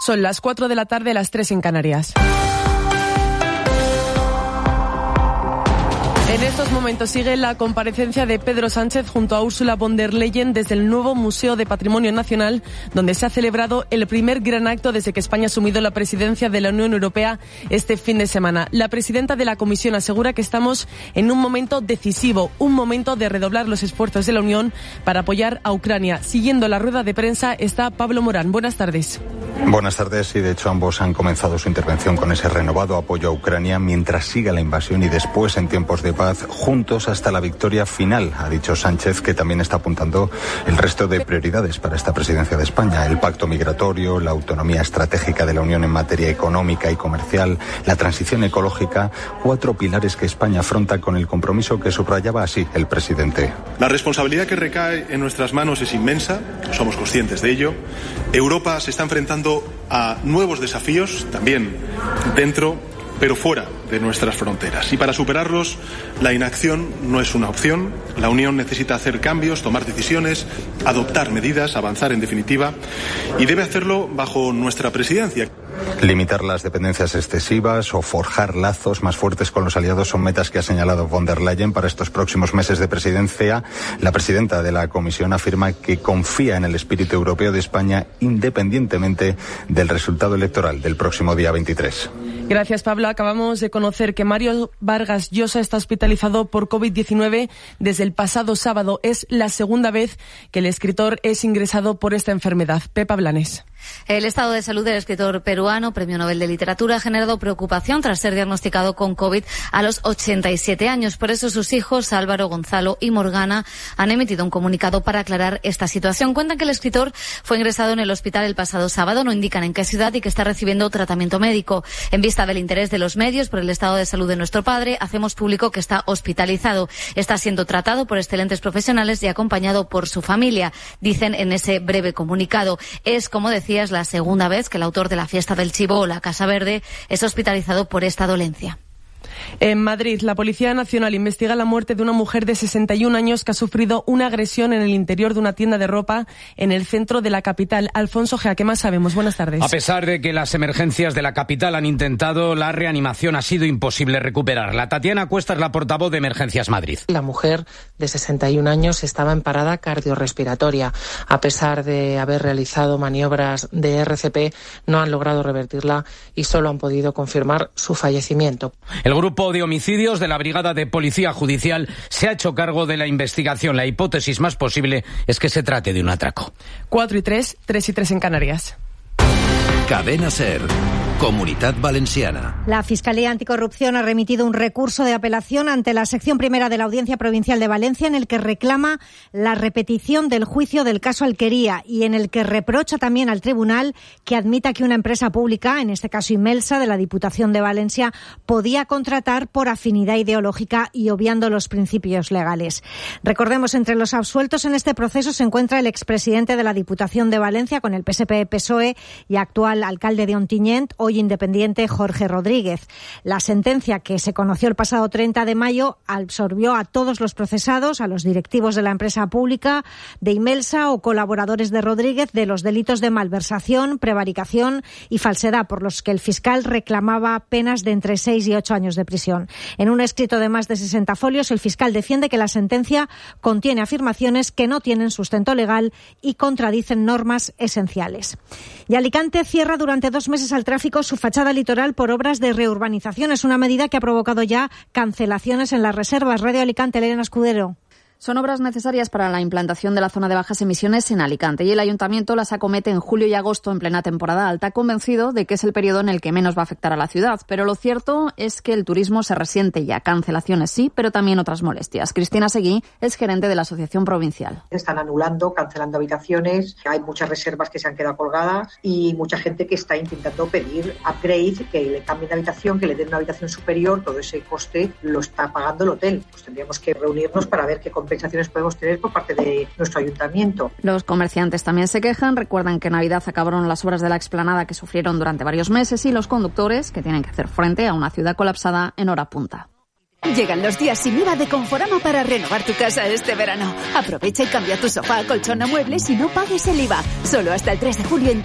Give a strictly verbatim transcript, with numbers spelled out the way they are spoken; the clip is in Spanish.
Son las cuatro de la tarde, las tres en Canarias. En estos momentos sigue la comparecencia de Pedro Sánchez junto a Ursula von der Leyen desde el nuevo Museo de Patrimonio Nacional, donde se ha celebrado el primer gran acto desde que España ha asumido la presidencia de la Unión Europea este fin de semana. La presidenta de la Comisión asegura que estamos en un momento decisivo, un momento de redoblar los esfuerzos de la Unión para apoyar a Ucrania. Siguiendo la rueda de prensa está Pablo Morán. Buenas tardes. Buenas tardes, y de hecho ambos han comenzado su intervención con ese renovado apoyo a Ucrania mientras siga la invasión y después en tiempos de paz, juntos hasta la victoria final, ha dicho Sánchez, que también está apuntando el resto de prioridades para esta presidencia de España: el pacto migratorio, la autonomía estratégica de la Unión en materia económica y comercial, la transición ecológica, cuatro pilares que España afronta con el compromiso que subrayaba así el presidente. La responsabilidad que recae en nuestras manos es inmensa, somos conscientes de ello. Europa se está enfrentando a nuevos desafíos, también dentro, pero fuera de nuestras fronteras. Y para superarlos, la inacción no es una opción. La Unión necesita hacer cambios, tomar decisiones, adoptar medidas, avanzar en definitiva, y debe hacerlo bajo nuestra presidencia. Limitar las dependencias excesivas o forjar lazos más fuertes con los aliados son metas que ha señalado von der Leyen para estos próximos meses de presidencia. La presidenta de la Comisión afirma que confía en el espíritu europeo de España independientemente del resultado electoral del próximo día veintitrés. Gracias, Pablo. Acabamos de conocer que Mario Vargas Llosa está hospitalizado por covid diecinueve desde el pasado sábado. Es la segunda vez que el escritor es ingresado por esta enfermedad. Pepa Blanes. El estado de salud del escritor peruano, Premio Nobel de Literatura, ha generado preocupación tras ser diagnosticado con COVID a los ochenta y siete años. Por eso sus hijos, Álvaro, Gonzalo y Morgana, han emitido un comunicado para aclarar esta situación. Cuentan que el escritor fue ingresado en el hospital el pasado sábado, no indican en qué ciudad, y que está recibiendo tratamiento médico. En vista del interés de los medios por el estado de salud de nuestro padre, hacemos público que está hospitalizado. Está siendo tratado por excelentes profesionales y acompañado por su familia, dicen en ese breve comunicado. Es, como decía, es la segunda vez que el autor de La fiesta del chivo o La casa verde es hospitalizado por esta dolencia. En Madrid, la Policía Nacional investiga la muerte de una mujer de sesenta y un años que ha sufrido una agresión en el interior de una tienda de ropa en el centro de la capital. Alfonso Gea, ¿qué más sabemos? Buenas tardes. A pesar de que las emergencias de la capital han intentado, la reanimación ha sido imposible recuperarla. Tatiana Cuesta es la portavoz de Emergencias Madrid. La mujer de sesenta y un años estaba en parada cardiorrespiratoria. A pesar de haber realizado maniobras de R C P, no han logrado revertirla y solo han podido confirmar su fallecimiento. El grupo de homicidios de la Brigada de Policía Judicial se ha hecho cargo de la investigación. La hipótesis más posible es que se trate de un atraco. Cuatro y tres, tres y tres en Canarias. Cadena SER. Comunitat Valenciana. La Fiscalía Anticorrupción ha remitido un recurso de apelación ante la sección primera de la Audiencia Provincial de Valencia, en el que reclama la repetición del juicio del caso Alquería y en el que reprocha también al tribunal que admita que una empresa pública, en este caso Imelsa, de la Diputación de Valencia, podía contratar por afinidad ideológica y obviando los principios legales. Recordemos, entre los absueltos en este proceso se encuentra el expresidente de la Diputación de Valencia con el P S P P S O E y actual alcalde de Ontinyent, hoy independiente, Jorge Rodríguez. La sentencia, que se conoció el pasado treinta de mayo, absorbió a todos los procesados, a los directivos de la empresa pública, de Imelsa o colaboradores de Rodríguez, de los delitos de malversación, prevaricación y falsedad, por los que el fiscal reclamaba penas de entre seis y ocho años de prisión. En un escrito de más de sesenta folios, el fiscal defiende que la sentencia contiene afirmaciones que no tienen sustento legal y contradicen normas esenciales. Y Alicante cierra durante dos meses al tráfico su fachada litoral por obras de reurbanización. Es una medida que ha provocado ya cancelaciones en las reservas. Radio Alicante, Elena Escudero. Son obras necesarias para la implantación de la zona de bajas emisiones en Alicante y el Ayuntamiento las acomete en julio y agosto en plena temporada alta, convencido de que es el periodo en el que menos va a afectar a la ciudad. Pero lo cierto es que el turismo se resiente ya. Cancelaciones sí, pero también otras molestias. Cristina Seguí es gerente de la Asociación Provincial. Están anulando, cancelando habitaciones, hay muchas reservas que se han quedado colgadas y mucha gente que está intentando pedir upgrade, que le cambien de habitación, que le den una habitación superior. Todo ese coste lo está pagando el hotel. Pues tendríamos que reunirnos para ver qué compensaciones podemos tener por parte de nuestro ayuntamiento. Los comerciantes también se quejan, recuerdan que en Navidad acabaron las obras de la explanada que sufrieron durante varios meses y los conductores que tienen que hacer frente a una ciudad colapsada en hora punta. Llegan los días sin I V A de Conforama para renovar tu casa este verano. Aprovecha y cambia tu sofá, colchón o muebles y no pagues el I V A. Solo hasta el tres de julio en